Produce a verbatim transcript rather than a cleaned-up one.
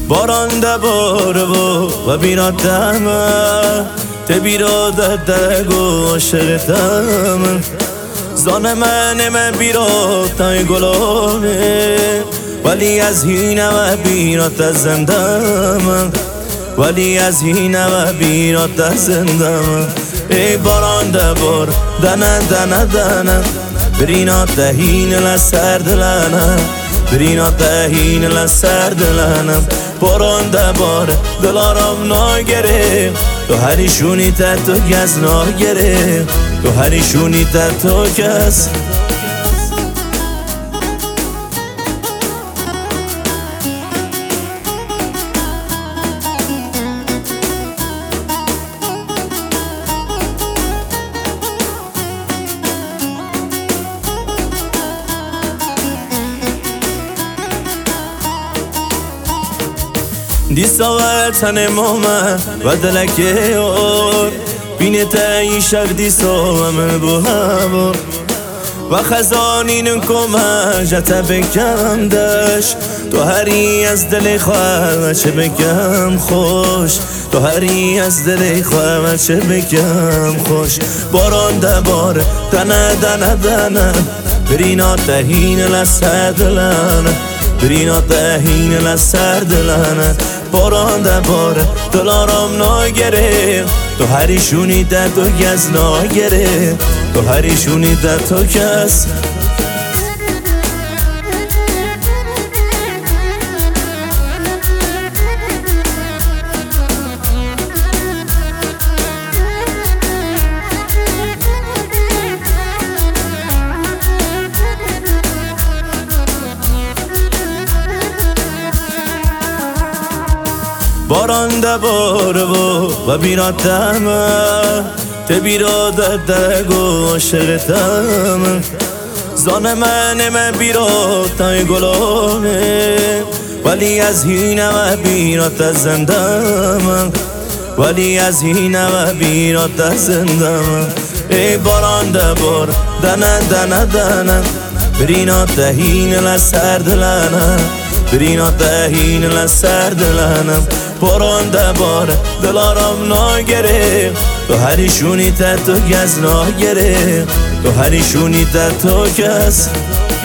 باران دباره و بیرادم te بیراده دگو عاشقتم زان من من بیرادتای گلانه ولی از هینه و بیراد زندم ولی از هینه و بیراد زندم ای باران دبار دنه دنه دنه برینا تهین لسر دلانه برینا تهین لسر دلانه باران دبار دلارم ناگره تو هریشونی تا تو کس ناگره تو هریشونی تا تو کس دیسا و تن ماما و دلکه اور بینه تایی شب دیسا و من بو هوا و خزانین کمه جتا بکم دش تو هری از دل خواه و چه بکم خوش تو هری از دل خواه و چه بکم خوش باران دبار دنه دنه دنه برینا تهین لسر دلانه برینا تهین لسر دلانه باران دباره دلارم ناگره تو هریشونی در تو کس ناگره تو هریشونی در تو کس باران دباره و بیرادم te بیراده دگو عاشقتم زان من من بیرادتای گلانه ولی از هینه و بیراد زندم ولی از هینه و بیراد زندم ای باران دبار دنه دنه دنه برینا تهین لسر دلانه برینا تهین لسر دلانم باران دباره دلارم ناگره تو هریشونی تا تو کس ناگره تو هریشونی تا تو کس